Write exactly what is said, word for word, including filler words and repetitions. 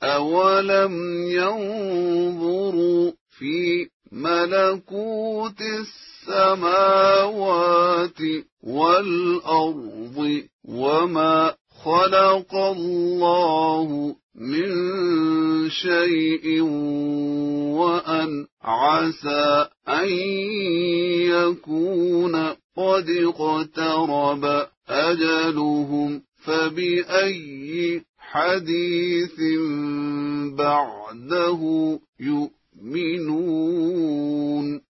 أولم ينظروا في ملكوت السماوات والأرض وما خلق الله من شيء وأن عسى أن يكون قد اقترب أجلهم فبأي حديث بعده يؤمنون.